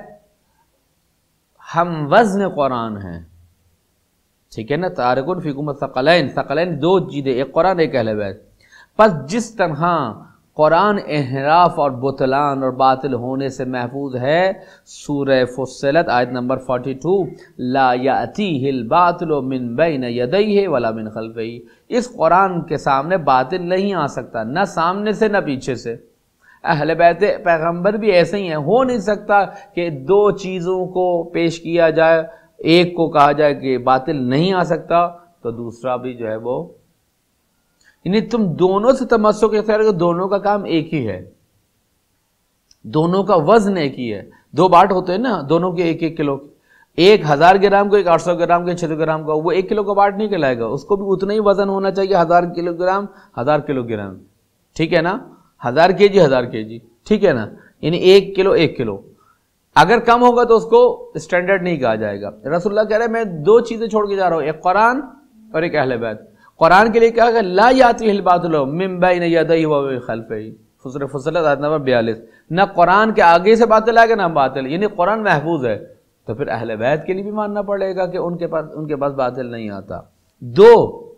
ہم وزن قرآن ہیں. ٹھیک ہے نا، تارکن فیکم الثقلین، ثقلین دو چیزیں، ایک قرآن ایک اہل بیت. پس جس طرح قرآن انحراف اور بطلان اور باطل ہونے سے محفوظ ہے، سورہ فصلت آیت نمبر بائیس، لا یأتیہ الباطل من بین یدیہ ولا من خلفہ، اس قرآن کے سامنے باطل نہیں آ سکتا، نہ سامنے سے نہ پیچھے سے. اہل بیت پیغمبر بھی ایسے ہی ہیں. ہو نہیں سکتا کہ دو چیزوں کو پیش کیا جائے، ایک کو کہا جائے کہ باطل نہیں آ سکتا تو دوسرا بھی جو ہے وہ، یعنی تم دونوں سے تمسک اختیار کرو. دونوں کا کام ایک ہی ہے، دونوں کا وزن ایک ہی ہے. دو باٹ ہوتے ہیں نا، دونوں کے ایک ایک کلو، ایک ہزار گرام کو، ایک آٹھ سو گرام کو، چھ سو گرام کا، وہ ایک کلو کا باٹ نہیں کہلائے گا. اس کو بھی اتنا ہی وزن ہونا چاہیے، ہزار کلو گرام ہزار کلو گرام. ٹھیک ہے نا، ہزار کے جی ہزار کے جی. ٹھیک ہے نا، یعنی ایک کلو ایک کلو. اگر کم ہوگا تو اس کو اسٹینڈرڈ نہیں کہا جائے گا. رسول اللہ کہہ رہے ہیں میں دو چیزیں چھوڑ کے جا رہا ہوں، ایک قرآن اور ایک اہل بیت. قرآن کے لیے کہا کہ لا یاتیہ الباطل من بین یدیہ ومن خلفہ، سورہ فصلت آیت نمبر بیالیس. نہ قرآن کے آگے سے باطل آئے گا نہ باطل، یعنی قرآن محفوظ ہے. تو پھر اہل بیت کے لیے بھی ماننا پڑے گا کہ ان کے پاس ان کے پاس باطل نہیں آتا. دو،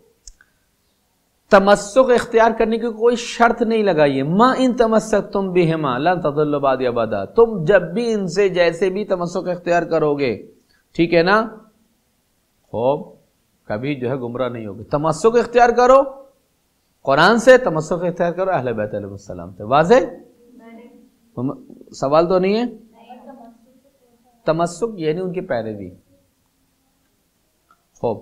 تمسک اختیار کرنے کی کوئی شرط نہیں لگائیے. ما ان تمسکتم بہما لن تضلوا بعدی ابدا. تم جب بھی ان سے جیسے بھی تمسک اختیار کرو گے، ٹھیک ہے نا، خوب کبھی جو ہے گمراہ نہیں ہوگی. تمسک اختیار کرو قرآن سے، تمسک اختیار کرو اہل بیت علیہ السلام سے. واضح؟ سوال تو نہیں ہے؟ تمسک یعنی ان کی پیروی. خوب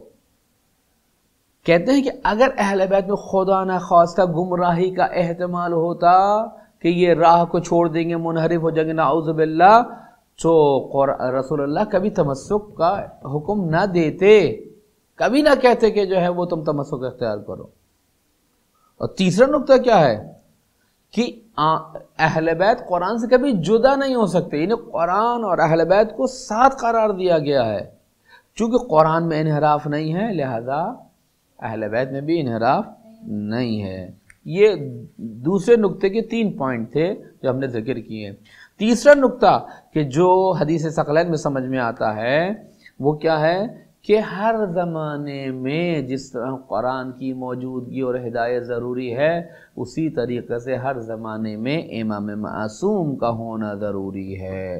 کہتے ہیں کہ اگر اہل بیت میں خدا نہ خواستہ گمراہی کا احتمال ہوتا کہ یہ راہ کو چھوڑ دیں گے، منحرف ہو جائیں گے، نعوذ باللہ، تو رسول اللہ کبھی تمسک کا حکم نہ دیتے، کبھی نہ کہتے کہ جو ہے وہ تم تمسک اختیار کرو. اور تیسرا نقطہ کیا ہے کہ اہل بیت قرآن سے کبھی جدا نہیں ہو سکتے. یعنی قرآن اور اہل بیت کو ساتھ قرار دیا گیا ہے. چونکہ قرآن میں انحراف نہیں ہے، لہذا اہل بیت میں بھی انحراف نہیں ہے. یہ دوسرے نقطے کے تین پوائنٹ تھے جو ہم نے ذکر کیے. تیسرا نقطہ کہ جو حدیث ثقلین میں سمجھ میں آتا ہے وہ کیا ہے کہ ہر زمانے میں جس طرح قرآن کی موجودگی اور ہدایت ضروری ہے، اسی طریقے سے ہر زمانے میں امام معصوم کا ہونا ضروری ہے.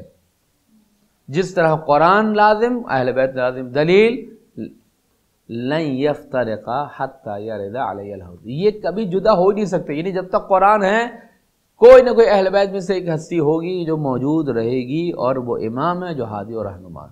جس طرح قرآن لازم، اہل بیت لازم. دلیل لن یفترقا حتی یرد علی الحوض، یہ کبھی جدا ہو ہی نہیں سکتے. یعنی جب تک قرآن ہے کوئی نہ کوئی اہل بیت میں سے ایک ہستی ہوگی جو موجود رہے گی، اور وہ امام ہے جو ہادی اور رہنما.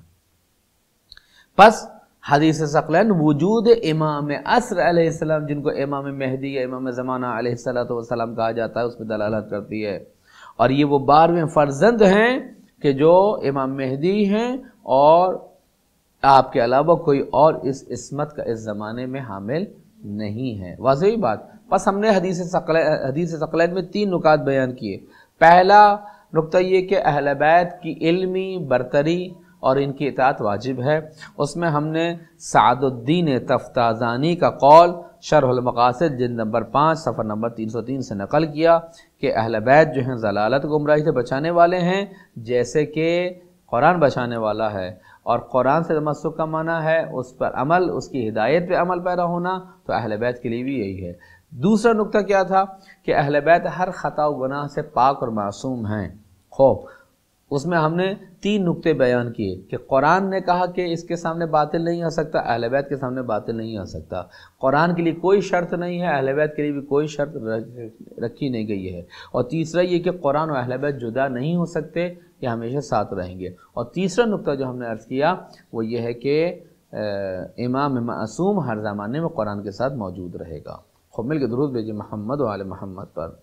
پس حدیث ثقلین وجود امام عصر علیہ السلام، جن کو امام مہدی یا امام زمانہ علیہ السلام کہا جاتا ہے، اس پہ دلالت کرتی ہے. اور یہ وہ بارہویں فرزند ہیں کہ جو امام مہدی ہیں، اور آپ کے علاوہ کوئی اور اس عصمت کا اس زمانے میں حامل نہیں ہے. واضح بات. پس ہم نے حدیث ثقلین حدیث ثقلین میں تین نکات بیان کیے. پہلا نقطہ یہ کہ اہل بیت کی علمی برتری اور ان کی اطاعت واجب ہے. اس میں ہم نے سعد الدین تفتازانی کا قول شرح المقاصد جلد نمبر پانچ صفحہ نمبر تین سو تین سے نقل کیا کہ اہل بیت جو ہیں ضلالت گمراہی سے بچانے والے ہیں، جیسے کہ قرآن بچانے والا ہے. اور قرآن سے تمسک کا معنی ہے اس پر عمل، اس کی ہدایت پہ عمل پیرا ہونا، تو اہل بیت کے لیے بھی یہی ہے. دوسرا نقطہ کیا تھا کہ اہل بیت ہر خطا و گناہ سے پاک اور معصوم ہیں. خوب اس میں ہم نے تین نقطے بیان کیے کہ قرآن نے کہا کہ اس کے سامنے باطل نہیں آ سکتا، اہل بیت کے سامنے باطل نہیں آ سکتا، قرآن کے لیے کوئی شرط نہیں ہے، اہل بیت کے لیے بھی کوئی شرط رکھی نہیں گئی ہے، اور تیسرا یہ کہ قرآن اور اہل بیت جدا نہیں ہو سکتے، یہ ہمیشہ ساتھ رہیں گے، اور تیسرا نقطہ جو ہم نے عرض کیا وہ یہ ہے کہ امام معصوم ہر زمانے میں قرآن کے ساتھ موجود رہے گا۔ خوب مل کے درود بھیجیے محمد و آل محمد پر۔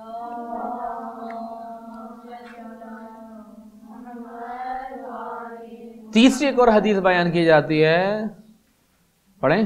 تیسری ایک اور حدیث بیان کی جاتی ہے، پڑھیں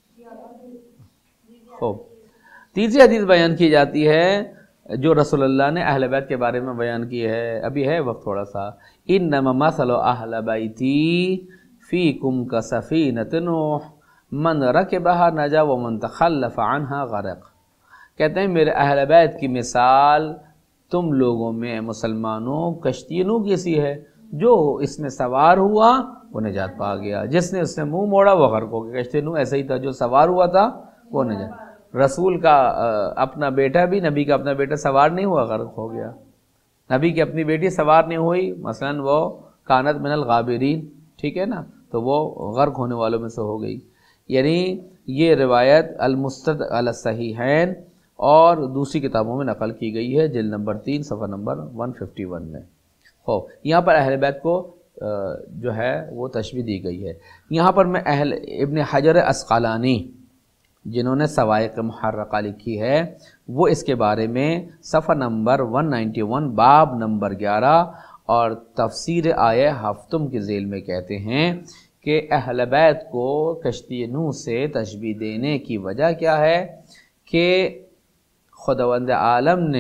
خوب، تیسری حدیث بیان کی جاتی ہے جو رسول اللہ نے اہل بیت کے بارے میں بیان کی ہے، ابھی ہے وقت تھوڑا سا، انما مثل اہل بیتی فیکم کسفینۃ نوح من رکبها نجا ومن تخلف عنها غرق۔ کہتے ہیں میرے اہل بیت کی مثال تم لوگوں میں مسلمانوں کشتی نوح کی سی ہے، جو اس میں سوار ہوا وہ نجات پا گیا، جس نے اس نے منہ موڑا وہ غرق ہو گیا۔ کشتی نوح ایسا ہی تھا، جو سوار ہوا تھا وہ نجات۔ رسول کا اپنا بیٹا بھی، نبی کا اپنا بیٹا سوار نہیں ہوا، غرق ہو گیا۔ نبی کی اپنی بیٹی سوار نہیں ہوئی، مثلا وہ کانت من الغابرین، ٹھیک ہے نا، تو وہ غرق ہونے والوں میں سے ہو گئی۔ یعنی یہ روایت المستد علی الصحیحین اور دوسری کتابوں میں نقل کی گئی ہے، جلد نمبر تین صفحہ نمبر ایک سو اکیاون میں۔ ہو یہاں پر اہل بیت کو جو ہے وہ تشبیہ دی گئی ہے۔ یہاں پر میں اہل ابن حجر عسقلانی جنہوں نے سوائق محرقہ لکھی ہے، وہ اس کے بارے میں صفحہ نمبر ایک سو اکیاسی باب نمبر گیارہ اور تفسیر آیہ ہفتم کے ذیل میں کہتے ہیں کہ اہل بیت کو کشتی نوح سے تشبیہ دینے کی وجہ کیا ہے کہ خداوند عالم نے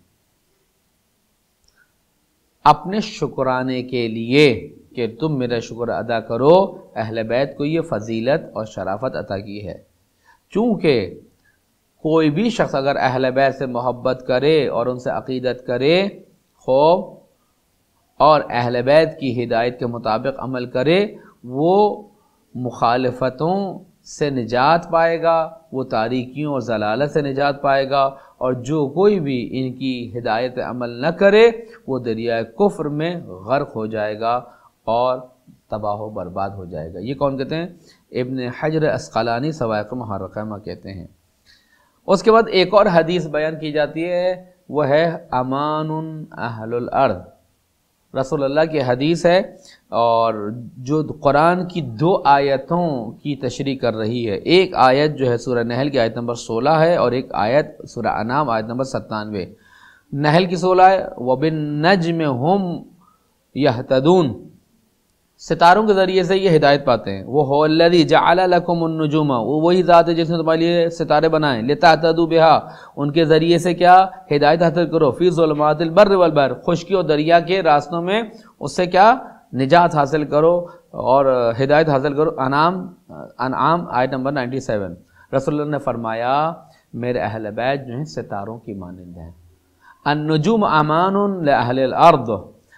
اپنے شکرانے کے لیے کہ تم میرا شکر ادا کرو، اہل بیت کو یہ فضیلت اور شرافت عطا کی ہے۔ چونکہ کوئی بھی شخص اگر اہل بیت سے محبت کرے اور ان سے عقیدت کرے خوب اور اہل بیت کی ہدایت کے مطابق عمل کرے، وہ مخالفتوں سے نجات پائے گا، وہ تاریکیوں اور ضلالت سے نجات پائے گا، اور جو کوئی بھی ان کی ہدایت عمل نہ کرے وہ دریائے کفر میں غرق ہو جائے گا اور تباہ و برباد ہو جائے گا۔ یہ کون کہتے ہیں؟ ابن حجر عسقلانی سوائق محرقہ میں کہتے ہیں۔ اس کے بعد ایک اور حدیث بیان کی جاتی ہے، وہ ہے امان اہل الارض، رسول اللہ کی حدیث ہے، اور جو قرآن کی دو آیتوں کی تشریح کر رہی ہے۔ ایک آیت جو ہے سورہ نحل کی آیت نمبر سولہ ہے، اور ایک آیت سورہ انعام آیت نمبر ستانوے۔ نحل کی سولہ ہے وَبِالنَّجْمِ هُمْ يَهْتَدُونَ، ستاروں کے ذریعے سے یہ ہدایت پاتے ہیں۔ وہ هو الذی جعل لکم النجوم، وہ وہی ذات ہے جس نے تمہارے لیے ستارے بنائے، لتہتدوا بها، ان کے ذریعے سے کیا ہدایت حاصل کرو، فی ظلمات البر والبحر، خشکی اور دریا کے راستوں میں اس سے کیا نجات حاصل کرو اور ہدایت حاصل کرو۔ انعام انعام آیت نمبر سنتاسی۔ رسول اللہ نے فرمایا میرے اہل بیت جو ہیں ستاروں کی مانند ہیں۔ النجوم امان لاہل الارض،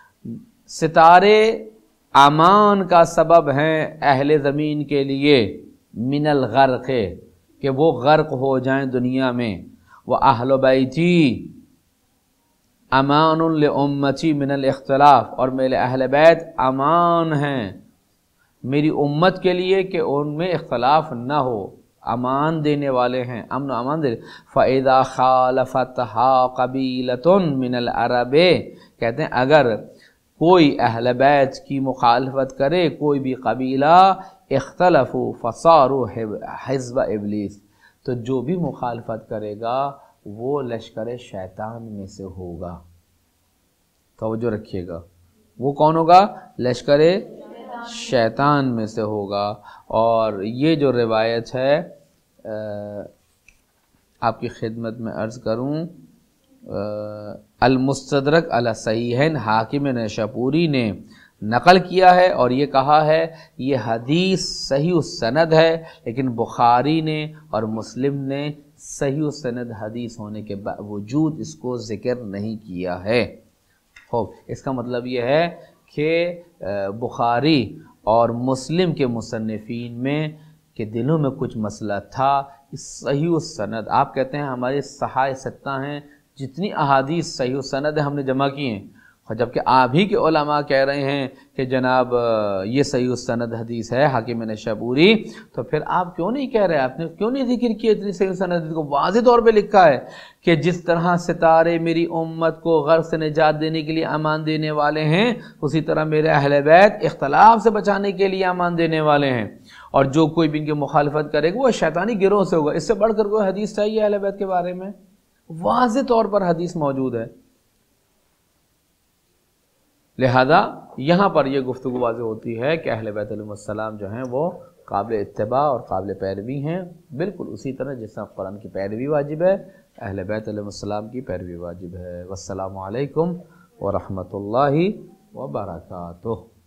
ستارے امان کا سبب ہیں اہل زمین کے لیے، من الغرق، کہ وہ غرق ہو جائیں دنیا میں۔ وَأَهْلُ بَيْتِي امان لامتی من الاختلاف، اور میرے اہل بیت امان ہیں میری امت کے لیے کہ ان میں اختلاف نہ ہو، امان دینے والے ہیں، امن و امان دے۔ فَإِذَا خَالَفَتْهَا قَبِيلَةٌ مِّنَ الْعَرَبِ، کہتے ہیں اگر کوئی اہل بیت کی مخالفت کرے کوئی بھی قبیلہ، اختلفوا فصاروا حزب ابلیس، تو جو بھی مخالفت کرے گا وہ لشکر شیطان میں سے ہوگا۔ توجہ رکھیے گا، وہ کون ہوگا؟ لشکر شیطان میں سے ہوگا۔ اور یہ جو روایت ہے آپ کی خدمت میں عرض کروں، المستدرک علی الصحیحین حاکم نیشاپوری نے نقل کیا ہے، اور یہ کہا ہے یہ حدیث صحیح السند ہے، لیکن بخاری نے اور مسلم نے صحیح السند حدیث ہونے کے باوجود اس کو ذکر نہیں کیا ہے۔ خوب، اس کا مطلب یہ ہے کہ بخاری اور مسلم کے مصنفین میں کہ دلوں میں کچھ مسئلہ تھا۔ صحیح السند، آپ کہتے ہیں ہمارے صحائح ستہ ہیں، جتنی احادیث صحیح السند ہم نے جمع کی ہیں، اور جبکہ آپ ہی کے علماء کہہ رہے ہیں کہ جناب یہ صحیح السند حدیث ہے حاکم نشابوری، تو پھر آپ کیوں نہیں کہہ رہے، آپ نے کیوں نہیں ذکر کیا اتنی صحیح السند حدیث کو؟ واضح طور پہ لکھا ہے کہ جس طرح ستارے میری امت کو غرق سے نجات دینے کے لیے امان دینے والے ہیں، اسی طرح میرے اہل بیت اختلاف سے بچانے کے لیے امان دینے والے ہیں، اور جو کوئی بھی ان کی مخالفت کرے گا وہ شیطانی گروہ سے ہوگا۔ اس سے بڑھ کر کوئی حدیث چاہیے اہل بیت کے بارے میں؟ واضح طور پر حدیث موجود ہے۔ لہذا یہاں پر یہ گفتگو واضح ہوتی ہے کہ اہل بیت علیہ السلام جو ہیں وہ قابل اتباع اور قابل پیروی ہیں، بالکل اسی طرح جس طرح قرآن کی پیروی واجب ہے، اہل بیت علیہ السلام کی پیروی واجب ہے۔ والسلام علیکم ورحمۃ اللہ وبرکاتہ۔